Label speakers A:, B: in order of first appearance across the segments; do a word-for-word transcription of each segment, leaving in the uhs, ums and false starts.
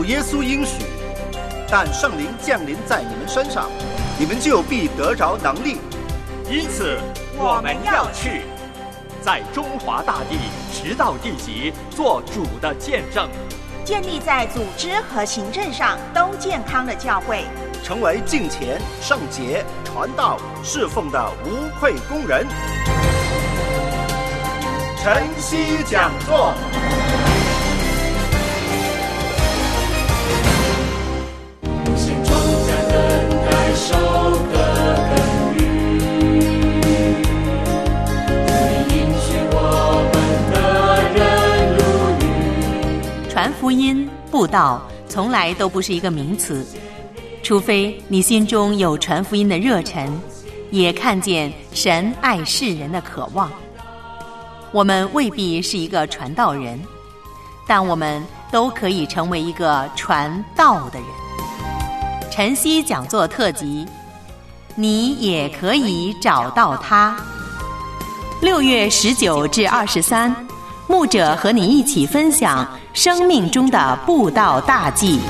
A: 耶稣应许，但圣灵降临在你们身上，你们就必得着能力。
B: 因此我们要去，在中华大地直到地极做主的见证，
C: 建立在组织和行政上都健康的教会，
A: 成为敬虔、圣洁、传道、侍奉的无愧工人。晨曦讲座。
D: 心中在等待收割耕耘，你应许我们的人如雨。
E: 传福音、布道从来都不是一个名词，除非你心中有传福音的热忱，也看见神爱世人的渴望。我们未必是一个传道人，但我们都可以成为一个传道的人。晨曦讲座特辑，你也可以找到他。六月十九至二十三，牧者和你一起分享生命中的布道大计。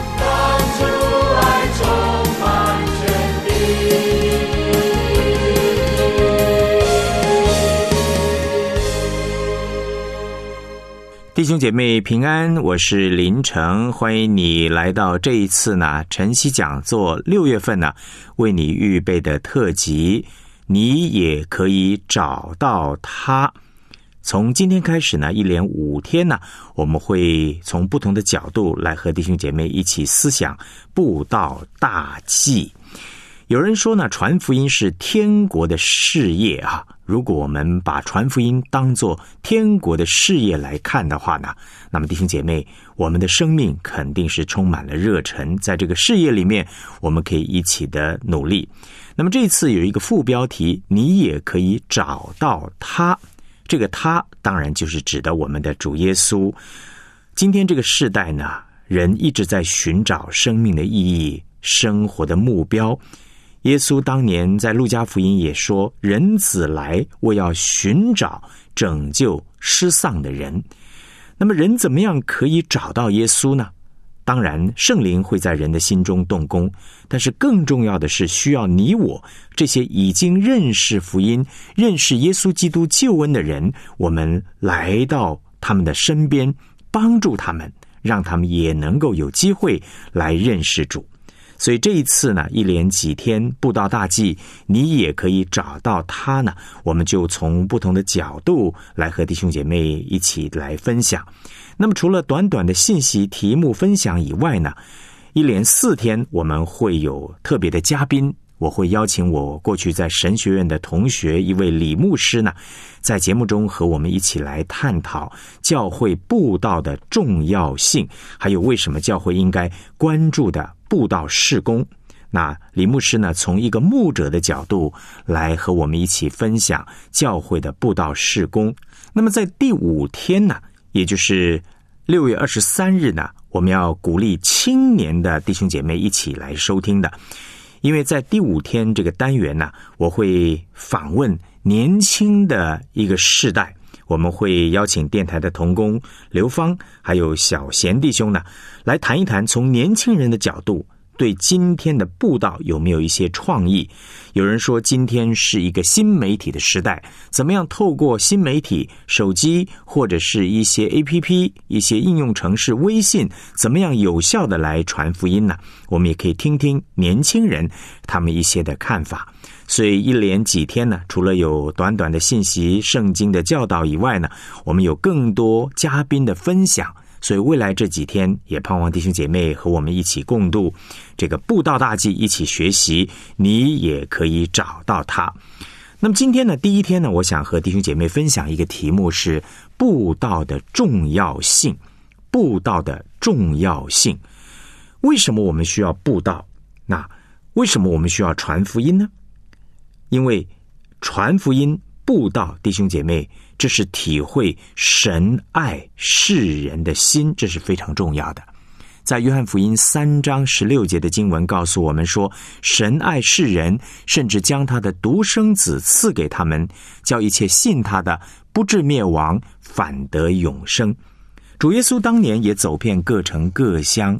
F: 弟兄姐妹平安，我是林成，欢迎你来到这一次呢晨曦讲座六月份呢为你预备的特辑，你也可以找到他。从今天开始呢，一连五天呢，我们会从不同的角度来和弟兄姐妹一起思想布道大计。有人说呢，传福音是天国的事业啊。如果我们把传福音当作天国的事业来看的话呢，那么弟兄姐妹，我们的生命肯定是充满了热忱，在这个事业里面，我们可以一起的努力。那么这一次有一个副标题，你也可以找到他。这个他当然就是指的我们的主耶稣。今天这个世代呢，人一直在寻找生命的意义、生活的目标。耶稣当年在路加福音也说，人子来为要寻找拯救失丧的人。那么人怎么样可以找到耶稣呢？当然圣灵会在人的心中动工，但是更重要的是需要你我这些已经认识福音、认识耶稣基督救恩的人，我们来到他们的身边，帮助他们，让他们也能够有机会来认识主。所以这一次呢，一连几天布道大计，你也可以找到他呢。我们就从不同的角度来和弟兄姐妹一起来分享。那么除了短短的信息题目分享以外呢，一连四天我们会有特别的嘉宾。我会邀请我过去在神学院的同学一位李牧师呢，在节目中和我们一起来探讨教会布道的重要性，还有为什么教会应该关注的布道事工。那李牧师呢，从一个牧者的角度来和我们一起分享教会的布道事工。那么在第五天呢，也就是六月二十三日呢，我们要鼓励青年的弟兄姐妹一起来收听的。因为在第五天这个单元呢，我会访问年轻的一个世代，我们会邀请电台的同工刘芳还有小贤弟兄呢，来谈一谈从年轻人的角度对今天的布道有没有一些创意。有人说今天是一个新媒体的时代，怎么样透过新媒体、手机或者是一些 A P P、 一些应用程式、微信，怎么样有效的来传福音呢？我们也可以听听年轻人他们一些的看法。所以一连几天呢，除了有短短的信息、圣经的教导以外呢，我们有更多嘉宾的分享。所以未来这几天也盼望弟兄姐妹和我们一起共度这个布道大计，一起学习，你也可以找到他。那么今天呢，第一天呢，我想和弟兄姐妹分享一个题目，是布道的重要性。布道的重要性，为什么我们需要布道？那为什么我们需要传福音呢？因为传福音、布道，弟兄姐妹，这是体会神爱世人的心，这是非常重要的。在约翰福音三章十六节的经文告诉我们说，神爱世人，甚至将他的独生子赐给他们，叫一切信他的不至灭亡，反得永生。主耶稣当年也走遍各城各乡，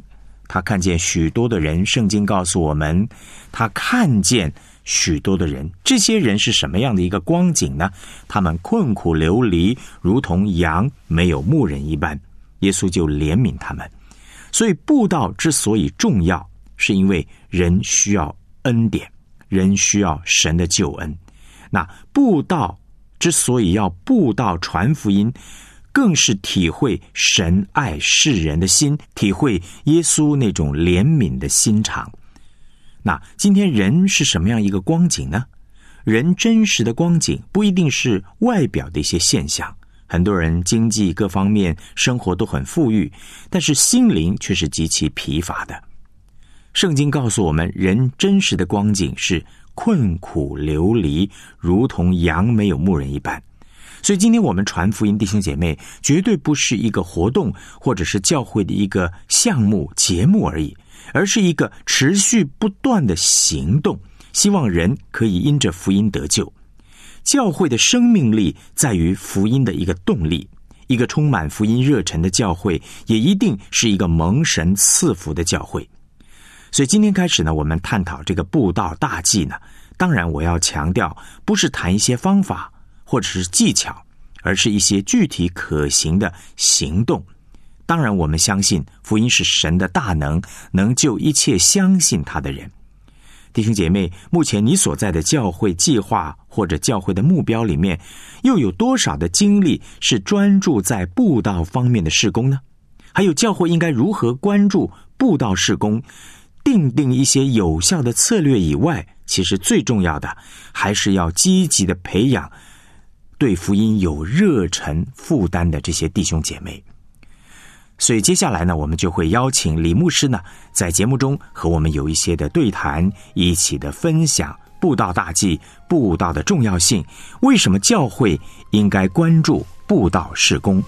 F: 他看见许多的人，圣经告诉我们，他看见许多的人，这些人是什么样的一个光景呢？他们困苦流离，如同羊没有牧人一般。耶稣就怜悯他们。所以布道之所以重要，是因为人需要恩典，人需要神的救恩。那布道之所以要布道传福音，更是体会神爱世人的心，体会耶稣那种怜悯的心肠。那今天人是什么样一个光景呢？人真实的光景不一定是外表的一些现象，很多人经济各方面生活都很富裕，但是心灵却是极其疲乏的。圣经告诉我们，人真实的光景是困苦流离，如同羊没有牧人一般。所以今天我们传福音，弟兄姐妹，绝对不是一个活动或者是教会的一个项目节目而已，而是一个持续不断的行动，希望人可以因着福音得救。教会的生命力在于福音的一个动力，一个充满福音热忱的教会，也一定是一个蒙神赐福的教会。所以今天开始呢，我们探讨这个布道大计呢，当然我要强调，不是谈一些方法或者是技巧，而是一些具体可行的行动。当然我们相信福音是神的大能，能救一切相信他的人。弟兄姐妹，目前你所在的教会计划或者教会的目标里面，又有多少的精力是专注在布道方面的事工呢？还有教会应该如何关注布道事工，定定一些有效的策略以外，其实最重要的还是要积极的培养对福音有热忱负担的这些弟兄姐妹。所以接下来呢，我们就会邀请李牧师呢，在节目中和我们有一些的对谈，一起的分享布道大计、布道的重要性，为什么教会应该关注布道事工。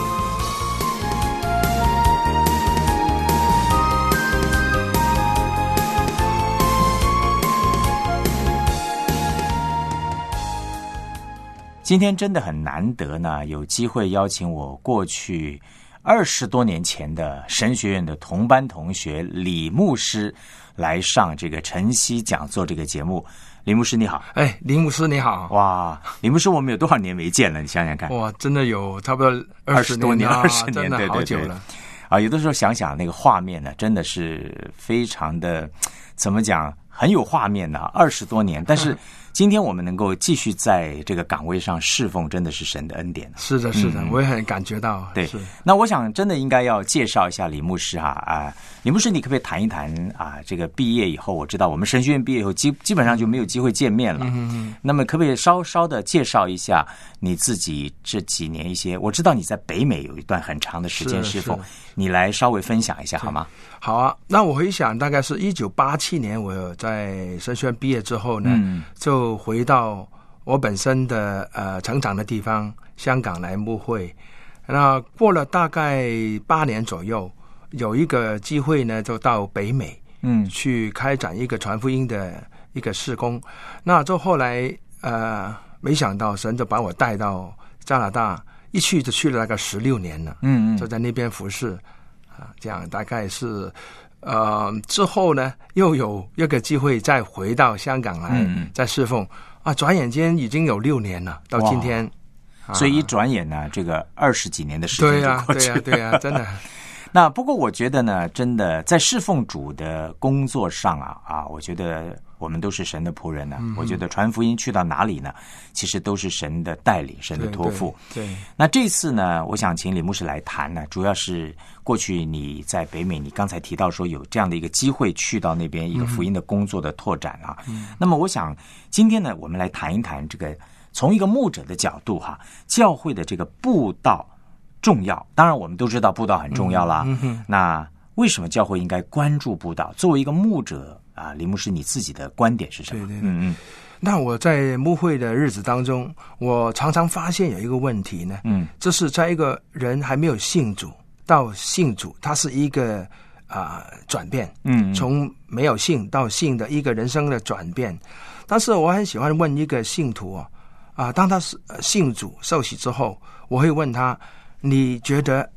F: 今天真的很难得呢，有机会邀请我过去二十多年前的神学院的同班同学李牧师来上这个晨曦讲座这个节目。李牧师你好。
G: 哎，林牧师你好。
F: 哇，李牧师我们有多少年没见了？你想想看。
G: 哇，真的有差不多二十多年，
F: 二十年，
G: 真的好久了。对对对
F: 啊，有的时候想想那个画面呢，真的是非常的，怎么讲，很有画面的。二十多年，但是今天我们能够继续在这个岗位上侍奉，真的是神的恩典。
G: 是的，是的，
F: 嗯、
G: 我也很感觉到。
F: 对，
G: 是。
F: 那我想真的应该要介绍一下李牧师哈啊，李牧师，你可不可以谈一谈啊？这个毕业以后，我知道我们神学院毕业以后基基本上就没有机会见面了。嗯嗯。那么可不可以稍稍的介绍一下你自己这几年一些？我知道你在北美有一段很长的时间侍奉，你来稍微分享一下好吗？
G: 好啊，那我回想大概是一九八七年，我在神学院毕业之后呢，嗯、就回到我本身的呃成长的地方香港来牧会。那过了大概八年左右，有一个机会呢，就到北美，嗯，去开展一个传福音的一个事工。那就后来呃，没想到神就把我带到加拿大，一去就去了大概十六年了，嗯嗯，就在那边服侍。啊，这样大概是，呃，之后呢，又有一个机会再回到香港来，嗯、再侍奉啊，转眼间已经有六年了，到今天，
F: 啊、所以一转眼呢，这个二十几年的时间就过去了，
G: 对呀、啊，对呀、啊，真的。
F: 那不过我觉得呢，真的在侍奉主的工作上啊啊，我觉得我们都是神的仆人呢、啊。嗯、我觉得传福音去到哪里呢，其实都是神的带领，神的托付。
G: 对。对
F: 那这次呢，我想请李牧师来谈呢，主要是过去你在北美，你刚才提到说有这样的一个机会去到那边一个福音的工作的拓展啊。嗯、那么我想今天呢，我们来谈一谈这个从一个牧者的角度哈、啊，教会的这个布道。重要，当然我们都知道布道很重要啦。嗯嗯、那为什么教会应该关注布道？作为一个牧者啊，李牧师，你自己的观点是什么？
G: 对对对，
F: 嗯嗯。
G: 那我在牧会的日子当中，我常常发现有一个问题呢，嗯，这是在一个人还没有信主到信主，它是一个啊、呃、转变，嗯, 嗯，从没有信到信的一个人生的转变。但是我很喜欢问一个信徒啊，啊、呃，当他是信主受洗之后，我会问他。你觉得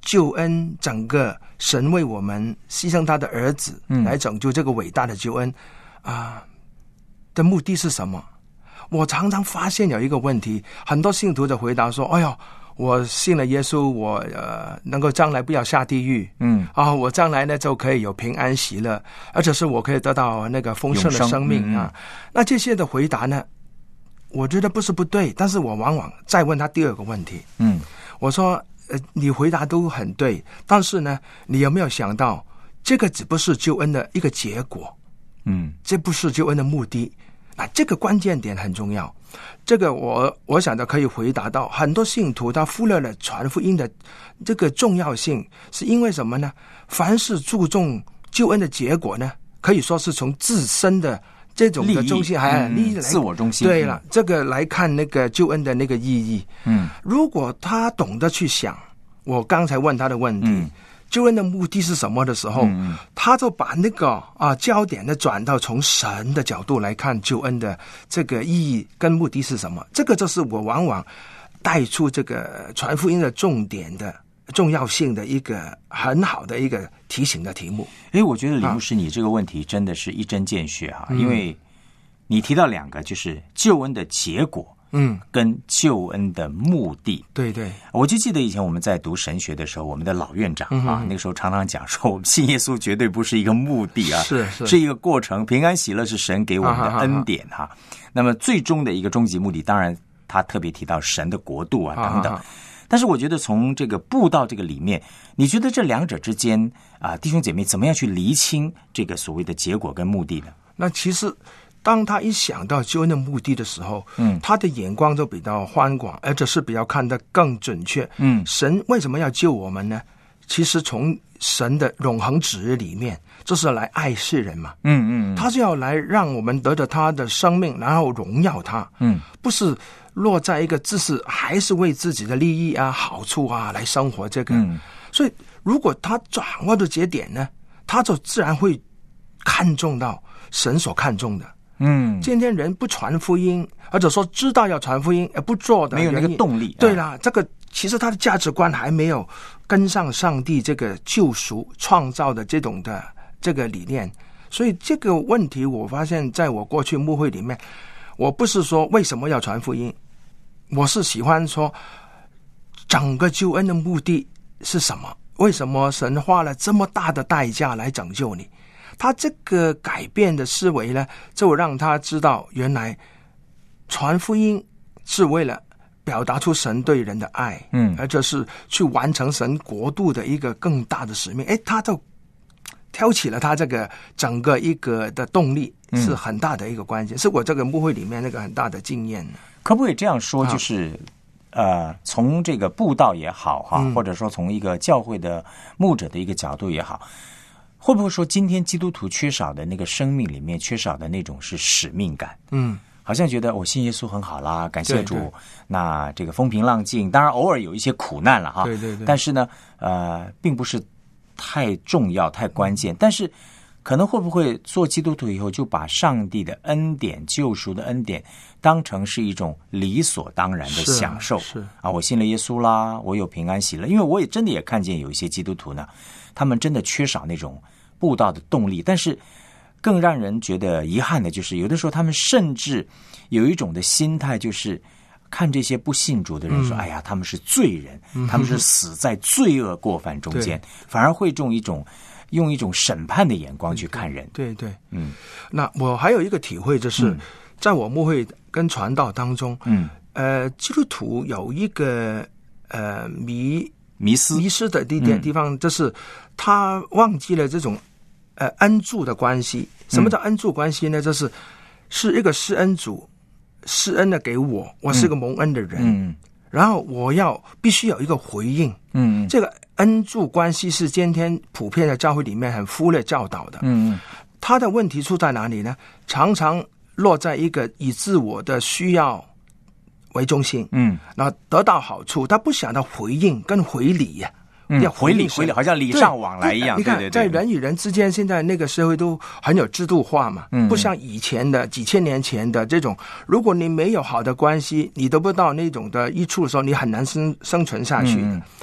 G: 救恩，整个神为我们牺牲他的儿子来拯救这个伟大的救恩啊、呃、的目的是什么？我常常发现有一个问题，很多信徒的回答说：“哎呦，我信了耶稣，我呃能够将来不要下地狱，嗯啊，我将来呢就可以有平安喜乐，而且是我可以得到那个丰盛的生命啊。嗯”那这些的回答呢，我觉得不是不对，但是我往往再问他第二个问题，嗯，我说。呃，你回答都很对，但是呢，你有没有想到，这个只不是救恩的一个结果，嗯，这不是救恩的目的。那这个关键点很重要。这个我我想着可以回答到，很多信徒他忽略了传福音的这个重要性，是因为什么呢？凡是注重救恩的结果呢，可以说是从自身的这种的中心，还利益来
F: 自我中心。
G: 对了，这个来看那个救恩的那个意义。嗯，如果他懂得去想，我刚才问他的问题，嗯、救恩的目的是什么的时候，嗯、他就把那个啊焦点呢转到从神的角度来看救恩的这个意义跟目的是什么。这个就是我往往带出这个传福音的重点的重要性的一个很好的一个提醒的题目。
F: 诶，我觉得李牧师你这个问题真的是一针见血哈、啊嗯，因为你提到两个，就是救恩的结果，嗯，跟救恩的目的。
G: 对对，
F: 我就记得以前我们在读神学的时候，我们的老院长啊，嗯、那个时候常常讲说，我们信耶稣绝对不是一个目的啊，
G: 是是
F: 是一个过程，平安喜乐是神给我们的恩典哈、啊。那么最终的一个终极目的，当然他特别提到神的国度啊等等。啊但是我觉得从这个布道这个里面，你觉得这两者之间啊，弟兄姐妹怎么样去厘清这个所谓的结果跟目的呢？
G: 那其实当他一想到救恩的目的的时候，嗯，他的眼光就比较宽广，而且是比较看得更准确。嗯，神为什么要救我们呢？其实从神的永恒旨意里面，就是来爱世人嘛。嗯嗯，他是要来让我们得着他的生命，然后荣耀他。嗯，不是落在一个只是还是为自己的利益啊、好处啊来生活这个。嗯，所以如果他掌握的节点呢，他就自然会看重到神所看重的。嗯，今天人不传福音，或者说知道要传福音而不做的，
F: 没有那个动力。
G: 对啦，这个其实他的价值观还没有跟上上帝这个救赎创造的这种的这个理念。所以这个问题我发现在我过去牧会里面，我不是说为什么要传福音，我是喜欢说整个救恩的目的是什么，为什么神花了这么大的代价来拯救你。他这个改变的思维呢，就让他知道原来传福音是为了表达出神对人的爱，嗯，而且是去完成神国度的一个更大的使命。诶，他就挑起了他这个整个一个的动力，是很大的一个关键，嗯、是我这个牧会里面那个很大的经验。
F: 可不可以这样说，就是呃，从这个布道也好哈、嗯，或者说从一个教会的牧者的一个角度也好，会不会说今天基督徒缺少的那个生命里面缺少的那种是使命感？嗯，好像觉得我信耶稣很好啦，感谢主，对对，那这个风平浪静，当然偶尔有一些苦难了哈，
G: 对对对，
F: 但是呢，呃，并不是太重要、太关键。但是可能会不会做基督徒以后就把上帝的恩典、救赎的恩典当成是一种理所当然的享受？
G: 是 啊, 是
F: 啊，我信了耶稣啦，我有平安喜乐。因为我也真的也看见有一些基督徒呢，他们真的缺少那种布道的动力，但是更让人觉得遗憾的就是，有的时候他们甚至有一种的心态，就是看这些不信主的人说、嗯、哎呀，他们是罪人、嗯、他们是死在罪恶过犯中间，反而会用一种用一种审判的眼光去看人。
G: 对 对, 对，嗯。那我还有一个体会，就是、嗯、在我牧会跟传道当中，嗯，呃，基督徒有一个呃迷
F: 迷失
G: 迷失的地点、嗯、地方，就是他忘记了这种呃恩助的关系。什么叫恩助关系呢？就是是一个施恩主施恩的给我，我是个蒙恩的人，嗯，然后我要必须有一个回应，嗯，这个恩助关系是今天普遍的教会里面很忽略教导的，嗯，他的问题出在哪里呢？常常落在一个以自我的需要为中心，嗯，然后得到好处，他不想到回应跟回礼呀、啊。
F: 嗯，回礼回礼，好像礼尚往来一样。
G: 你看，
F: 对对对，
G: 在人与人之间，现在那个社会都很有制度化嘛，嗯，不像以前的几千年前的这种，如果你没有好的关系，你得不到那种的益处的时候，你很难生生存下去。嗯，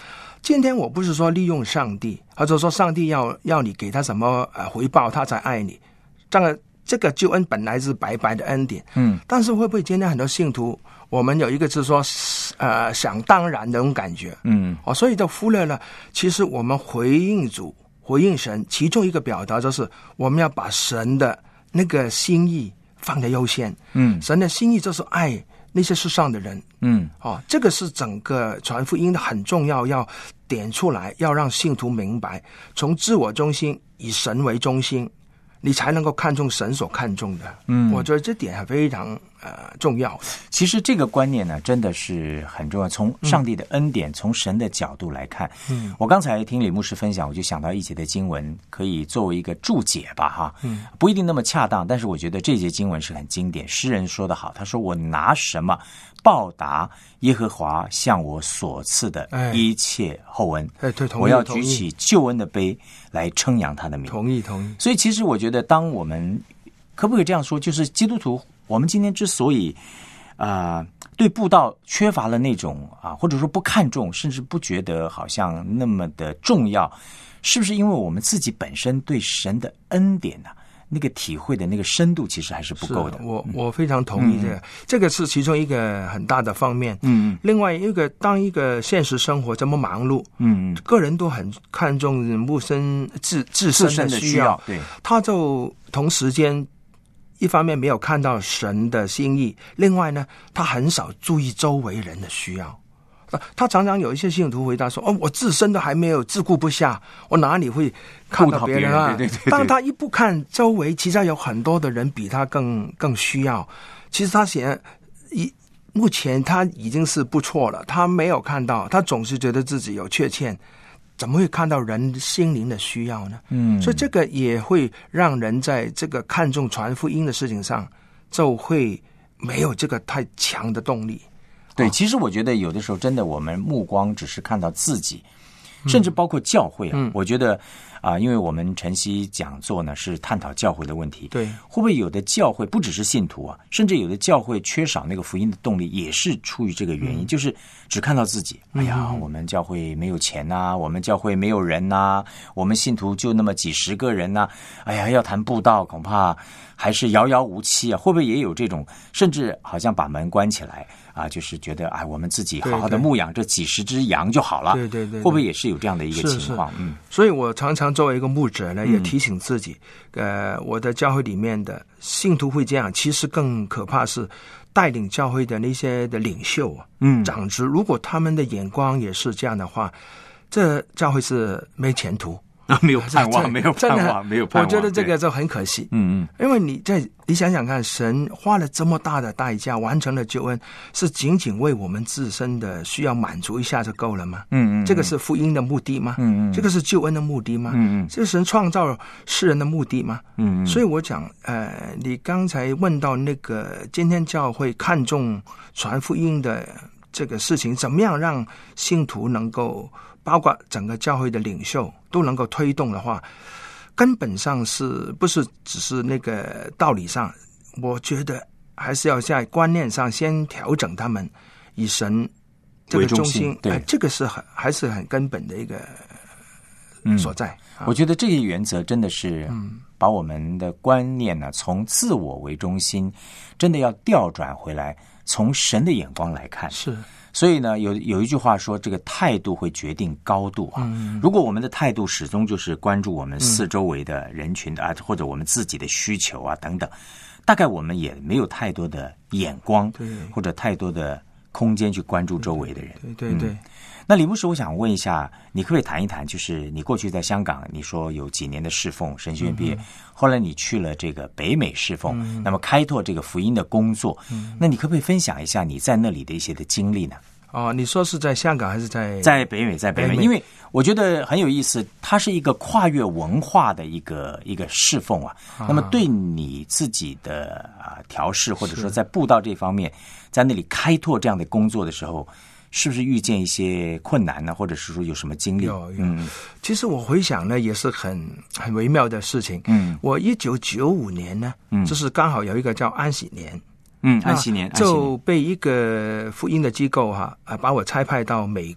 G: 今天我不是说利用上帝，或者说上帝要要你给他什么呃回报他才爱你，这个这个救恩本来是白白的恩典，
F: 嗯，
G: 但是会不会今天很多信徒，我们有一个就是说呃想当然的那种感觉，
F: 嗯，
G: 哦，所以就忽略了，其实我们回应主、回应神，其中一个表达就是我们要把神的那个心意放在优先，
F: 嗯，
G: 神的心意就是爱那些世上的人，
F: 嗯，
G: 哦，这个是整个传福音的很重要，要点出来，要让信徒明白，从自我中心以神为中心，你才能够看重神所看重的。嗯，我觉得这点非常呃重要。
F: 其实这个观念呢，真的是很重要。从上帝的恩典，嗯、从神的角度来看，嗯，我刚才听李牧师分享，我就想到一节的经文，可以作为一个注解吧，哈，嗯，不一定那么恰当，但是我觉得这节经文是很经典。诗人说得好，他说：“我拿什么报答耶和华向我所赐的一切厚恩？
G: 哎，对，同意，
F: 我要举起救恩的杯来称扬他的名。”
G: 同意，同意。
F: 所以其实我觉得，当我们可不可以这样说，就是基督徒，我们今天之所以啊、呃、对布道缺乏了那种啊，或者说不看重，甚至不觉得好像那么的重要，是不是因为我们自己本身对神的恩典呢、啊？那个体会的那个深度其实还是不够的。
G: 我我非常同意这个、嗯，这个是其中一个很大的方面。
F: 嗯，
G: 另外一个，当一个现实生活这么忙碌，
F: 嗯，
G: 个人都很看重人身自自身的需要，
F: 对，
G: 他就同时间一方面没有看到神的心意，另外呢，他很少注意周围人的需要。他常常有一些信徒回答说：“哦，我自身都还没有自顾不暇，我哪里会看到别人啊？”
F: 对对对对，
G: 当他一不看周围，其实有很多的人比他更更需要。其实他显一目前他已经是不错了，他没有看到，他总是觉得自己有缺陷，怎么会看到人心灵的需要呢？嗯，所以这个也会让人在这个看重传福音的事情上，就会没有这个太强的动力。
F: 对，其实我觉得有的时候真的，我们目光只是看到自己，甚至包括教会啊。嗯、我觉得啊、呃，因为我们晨曦讲座呢是探讨教会的问题，
G: 对，
F: 会不会有的教会不只是信徒啊，甚至有的教会缺少那个福音的动力，也是出于这个原因，嗯、就是只看到自己。哎呀，我们教会没有钱呐、啊，我们教会没有人呐、啊，我们信徒就那么几十个人呐、啊，哎呀，要谈布道恐怕还是遥遥无期啊。会不会也有这种，甚至好像把门关起来？啊，就是觉得哎，我们自己好好的牧养这几十只羊就好了。
G: 对对 对, 对，
F: 会不会也是有这样的一个情况？嗯，
G: 所以我常常作为一个牧者呢，也提醒自己，嗯、呃，我的教会里面的信徒会这样，其实更可怕是带领教会的那些的领袖啊，嗯，长子，如果他们的眼光也是这样的话，这教会是没前途。
F: 啊，没有盼望，没有盼望，没有盼望。
G: 我觉得这个就很可惜。
F: 嗯嗯，
G: 因为你在你想想看，神花了这么大的代价完成了救恩，是仅仅为我们自身的需要满足一下就够了吗？
F: 嗯 嗯, 嗯，
G: 这个是福音的目的吗？
F: 嗯嗯，
G: 这个是救恩的目的吗？
F: 嗯嗯，
G: 这个神创造世人的目的吗？
F: 嗯嗯，
G: 所以我讲，呃，你刚才问到那个今天教会看重传福音的这个事情，怎么样让信徒能够，包括整个教会的领袖都能够推动的话，根本上是不是只是那个道理上，我觉得还是要在观念上先调整他们，以神这个中心，
F: 对、
G: 呃，这个是很还是很根本的一个所在。
F: 嗯、我觉得这个原则真的是把我们的观念呢，从自我为中心，真的要调转回来，从神的眼光来看。
G: 是。
F: 所以呢，有有一句话说，这个态度会决定高度啊。
G: 嗯、
F: 如果我们的态度始终就是关注我们四周围的人群的、嗯、啊，或者我们自己的需求啊等等，大概我们也没有太多的眼光，
G: 对，
F: 或者太多的空间去关注周围的人。
G: 对对 对, 对、
F: 嗯。那李牧师，我想问一下，你可不可以谈一谈，就是你过去在香港，你说有几年的侍奉，神学院毕业、嗯，后来你去了这个北美侍奉、嗯，那么开拓这个福音的工作、嗯，那你可不可以分享一下你在那里的一些的经历呢？
G: 哦，你说是在香港还是在
F: 在北美？在北美，因为我觉得很有意思，它是一个跨越文化的一个一个侍奉啊。啊那么对你自己的啊调试，或者说在布道这方面，在那里开拓这样的工作的时候，是不是遇见一些困难呢？或者是说有什么经历？
G: 有有。
F: 嗯，
G: 其实我回想呢，也是很很微妙的事情。
F: 嗯，
G: 我一九九五年呢，嗯，就是刚好有一个叫安息年。
F: 嗯，安息年
G: 就被一个福音的机构哈啊把我差派到美国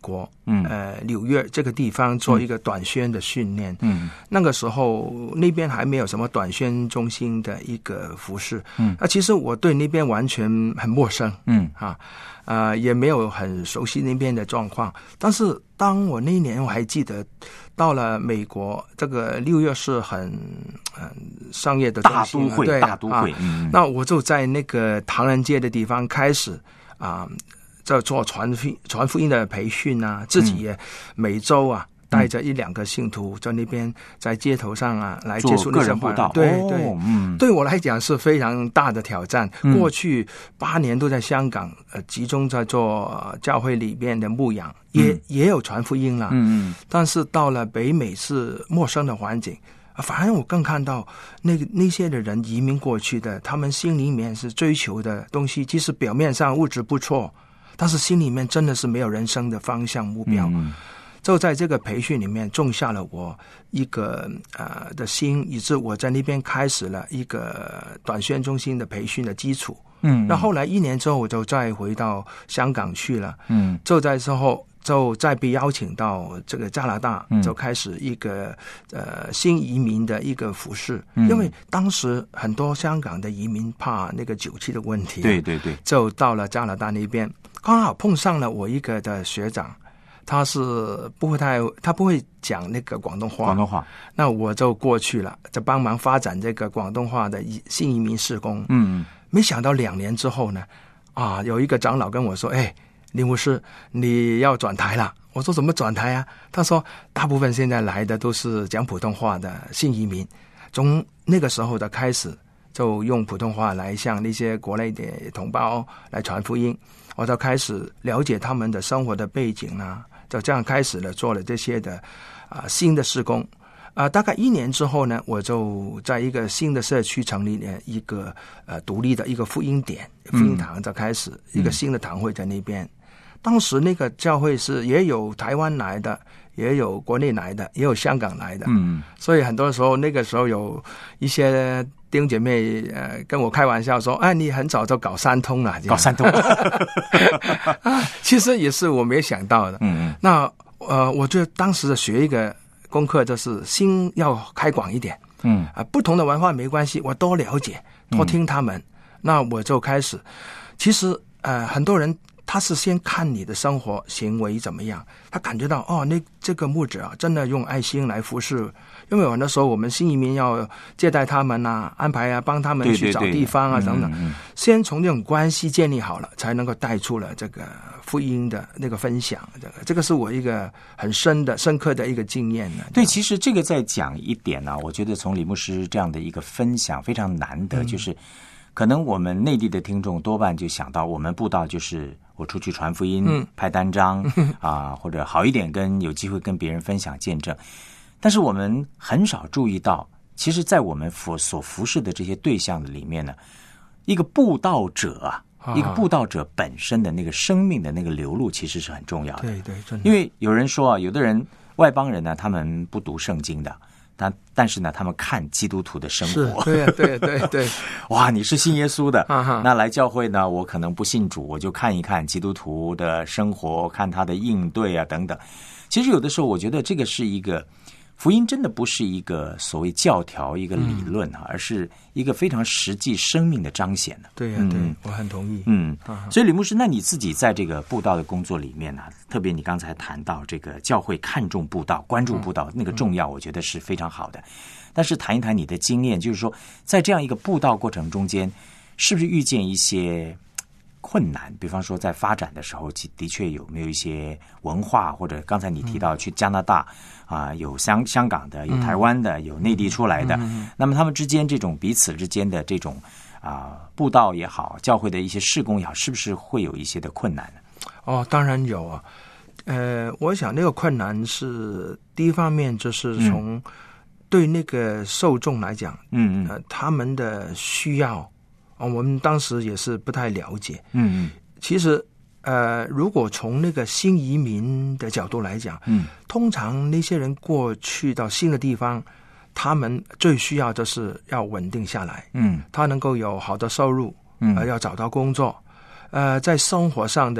G: 嗯，呃，纽约这个地方做一个短宣的训练。嗯，那个时候那边还没有什么短宣中心的一个服饰。嗯，那其实我对那边完全很陌生。嗯，啊，呃，也没有很熟悉那边的状况。但是当我那一年我还记得，到了美国，这个六月是很很商业的中心、啊、
F: 大都会，
G: 对
F: 大都会。
G: 啊、
F: 嗯，
G: 那我就在那个唐人街的地方开始啊。在做传福传福音的培训啊，自己也每周啊、嗯、带着一两个信徒在那边在街头上啊来接触那些布道，对对、哦嗯，对我来讲是非常大的挑战。嗯、过去八年都在香港，呃，集中在做、呃、教会里面的牧养，也、嗯、也有传福音啦。嗯嗯，但是到了北美是陌生的环境。反而我更看到那个那些的人移民过去的，他们心里面是追求的东西，即使表面上物质不错。但是心里面真的是没有人生的方向目标，嗯、就在这个培训里面种下了我一个呃的心，以致我在那边开始了一个短宣中心的培训的基础。嗯，那后来一年之后我就再回到香港去了。嗯，就在之后就再被邀请到这个加拿大，嗯、就开始一个呃新移民的一个服事。嗯，因为当时很多香港的移民怕那个九七的问题，
F: 对对对，
G: 就到了加拿大那边。刚好碰上了我一个的学长，他是不会太，他不会讲那个广东话，
F: 广东话，
G: 那我就过去了，就帮忙发展这个广东话的新移民事工。嗯，没想到两年之后呢，啊，有一个长老跟我说：“哎，林牧师，你要转台了。”我说：“怎么转台啊？”他说：“大部分现在来的都是讲普通话的新移民，从那个时候的开始，就用普通话来向那些国内的同胞来传福音。”我就开始了解他们的生活的背景啊，就这样开始了做了这些的啊、呃、新的事工啊、呃。大概一年之后呢，我就在一个新的社区成立了一个呃独立的一个福音点福音堂，就开始一个新的堂会在那边。嗯、当时那个教会是也有台湾来的，也有国内来的，也有香港来的。嗯，所以很多时候那个时候有一些弟兄姐妹呃跟我开玩笑说：“哎，你很早就搞三通了。”
F: 搞三通，
G: 啊，其实也是我没想到的。嗯嗯。那呃，我觉得当时的学一个功课就是心要开广一点。嗯啊，不同的文化没关系，我多了解，多听他们。嗯、那我就开始，其实呃，很多人他是先看你的生活行为怎么样，他感觉到哦，那这个牧者啊，真的用爱心来服侍。因为很多时候我们新移民要接待他们啊，安排啊，帮他们去找地方啊，对对对等等。嗯嗯、先从这种关系建立好了，才能够带出了这个福音的那个分享。这个这个是我一个很深的、深刻的一个经验呢。
F: 对，其实这个再讲一点呢、啊，我觉得从李牧师这样的一个分享非常难得，嗯、就是可能我们内地的听众多半就想到我们布道就是我出去传福音、嗯、拍单张啊，或者好一点跟有机会跟别人分享见证。但是我们很少注意到，其实在我们所所服侍的这些对象的里面呢，一个布道者啊，啊一个布道者本身的那个生命的那个流露，其实是很重要的。
G: 对对，真的。
F: 因为有人说啊，有的人外邦人呢，他们不读圣经的，但但是呢，他们看基督徒的生活，
G: 对对对对，
F: 哇，你是信耶稣的，啊、那来教会呢，我可能不信主，我就看一看基督徒的生活，看他的应对啊等等。其实有的时候，我觉得这个是一个。福音真的不是一个所谓教条、一个理论啊，嗯、而是一个非常实际生命的彰显的。
G: 对呀、啊，对，嗯、我很同意。
F: 嗯，所以李牧师，那你自己在这个布道的工作里面呢、啊，特别你刚才谈到这个教会看重布道、关注布道、嗯、那个重要，我觉得是非常好的。但是谈一谈你的经验，就是说，在这样一个布道过程中间，是不是遇见一些困难？比方说，在发展的时候，的确有没有一些文化，或者刚才你提到去加拿大。嗯啊，有香香港的，有台湾的，有内地出来的。嗯、那么他们之间这种彼此之间的这种啊布道也好，教会的一些事工也好，是不是会有一些的困难呢？
G: 哦，当然有啊。呃，我想那个困难是第一方面，就是从对那个受众来讲，嗯嗯、呃，他们的需要啊、哦，我们当时也是不太了解。嗯嗯，其实。呃，如果从那个新移民的角度来讲，嗯，通常那些人过去到新的地方，他们最需要的是要稳定下来，嗯，他能够有好的收入，嗯，呃，要找到工作，呃，在生活上的一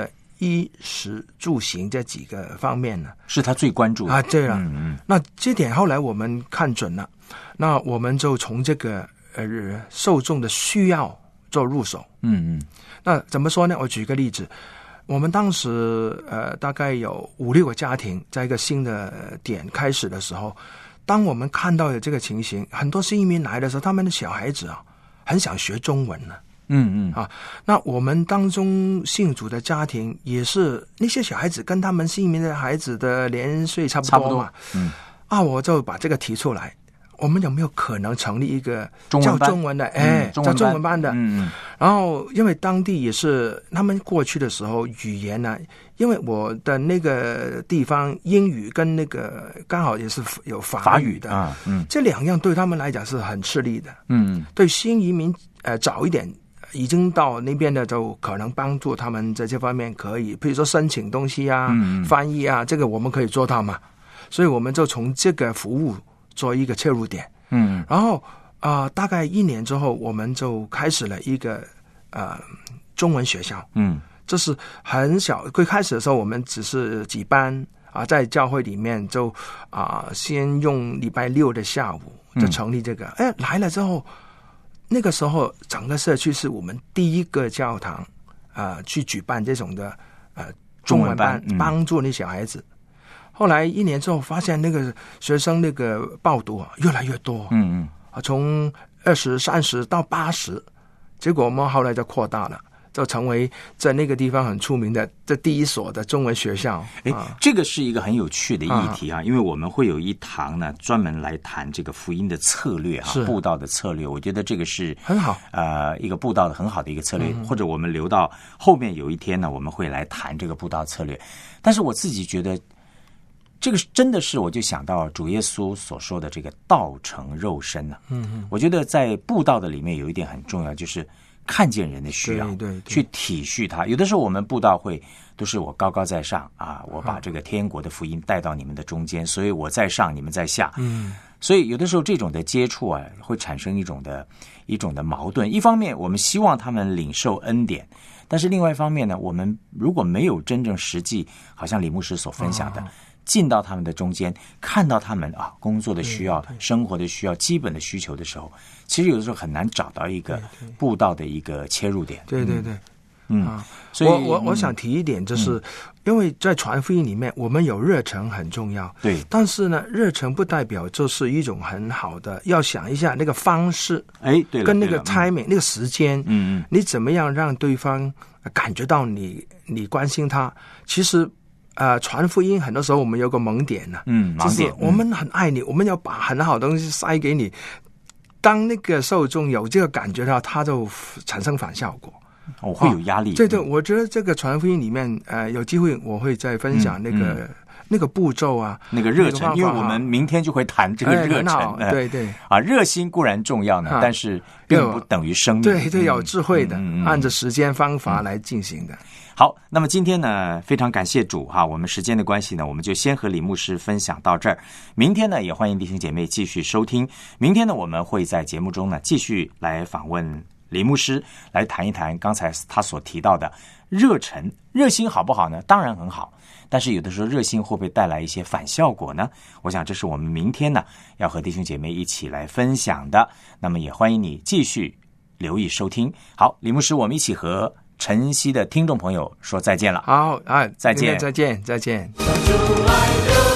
G: 衣食住行这几个方面呢，
F: 是他最关注的
G: 啊。对了，
F: 嗯嗯，
G: 那这点后来我们看准了，那我们就从这个呃受众的需要做入手。
F: 嗯嗯，
G: 那怎么说呢？我举个例子，我们当时呃大概有五六个家庭，在一个新的点开始的时候，当我们看到有这个情形，很多新移民来的时候，他们的小孩子啊，很想学中文呢。
F: 嗯嗯
G: 啊，那我们当中信主的家庭也是那些小孩子跟他们新移民的孩子的年岁差不多嘛，
F: 差不多嗯，
G: 啊，我就把这个提出来，我们有没有可能成立一个
F: 中文班
G: 教中文的，哎、
F: 嗯，
G: 教中文班的，
F: 嗯嗯，
G: 然后因为当地也是他们过去的时候语言呢、啊，因为我的那个地方英语跟那个刚好也是有法语的，
F: 啊，嗯，
G: 这两样对他们来讲是很吃力的，
F: 嗯，
G: 对新移民呃早一点已经到那边的，就可能帮助他们在这方面可以，比如说申请东西啊、
F: 嗯、
G: 翻译啊，这个我们可以做到嘛。所以我们就从这个服务做一个切入点。
F: 嗯，
G: 然后啊、呃，大概一年之后，我们就开始了一个呃中文学校。
F: 嗯，
G: 这是很小，最开始的时候我们只是几班啊，在教会里面就啊、呃，先用礼拜六的下午就成立这个。哎、嗯，来了之后。那个时候，整个社区是我们第一个教堂，啊、呃，去举办这种的呃中文班，
F: 嗯、
G: 帮助那小孩子。后来一年之后，发现那个学生那个报读啊越来越多，
F: 嗯嗯，
G: 啊，从二十、三十到八十，结果我们后来就扩大了。就成为在那个地方很出名的这第一所的中文学校。
F: 哎、啊，这个是一个很有趣的议题啊，啊因为我们会有一堂呢专门来谈这个福音的策略啊，布道的策略。我觉得这个是
G: 很好，
F: 呃，一个布道的很好的一个策略。嗯、或者我们留到后面有一天呢，我们会来谈这个布道策略。但是我自己觉得，这个真的是我就想到主耶稣所说的这个道成肉身呢、啊。嗯嗯，我觉得在布道的里面有一点很重要，就是看见人的需要，
G: 对对对，
F: 去体恤他。有的时候我们布道会都是我高高在上啊，我把这个天国的福音带到你们的中间，所以我在上，你们在下。
G: 嗯，
F: 所以有的时候这种的接触啊，会产生一种的一种的矛盾。一方面，我们希望他们领受恩典，但是另外一方面呢，我们如果没有真正实际，好像李牧师所分享的。哦，进到他们的中间，看到他们啊工作的需要、生活的需要、基本的需求的时候，其实有的时候很难找到一个布道的一个切入点。
G: 对对对，
F: 嗯，
G: 啊，
F: 所以
G: 我我我想提一点，就是、嗯、因为在传福音里面，我们有热忱很重要，
F: 对，
G: 但是呢，热忱不代表就是一种很好的，要想一下那个方式，
F: 哎，对了，
G: 跟那个 timing、嗯、那个时间，
F: 嗯嗯，
G: 你怎么样让对方感觉到你你关心他，其实。呃，传福音很多时候我们有个盲点呢、啊，
F: 嗯，盲点，
G: 我们很爱你，嗯、我们要把很好的东西塞给你。当那个受众有这个感觉到，他就产生反效果，
F: 我、哦、会有压力。
G: 对对，我觉得这个传福音里面，呃，有机会我会再分享那个、嗯嗯、那个步骤啊，
F: 那个热忱，因为我们明天就会谈这个热忱。
G: 哎、对对
F: 啊，热心固然重要呢，啊、但是并不等于生命。
G: 对对，有智慧的，
F: 嗯嗯、
G: 按照时间方法来进行的。嗯
F: 好，那么今天呢，非常感谢主哈，我们时间的关系呢，我们就先和李牧师分享到这儿。明天呢，也欢迎弟兄姐妹继续收听。明天呢，我们会在节目中呢，继续来访问李牧师，来谈一谈刚才他所提到的热忱、热心好不好呢？当然很好，但是有的时候热心会不会带来一些反效果呢？我想这是我们明天呢要和弟兄姐妹一起来分享的。那么也欢迎你继续留意收听。好，李牧师，我们一起和晨曦的听众朋友说再见了。
G: 好，哎，
F: 再见，
G: 再见，再见。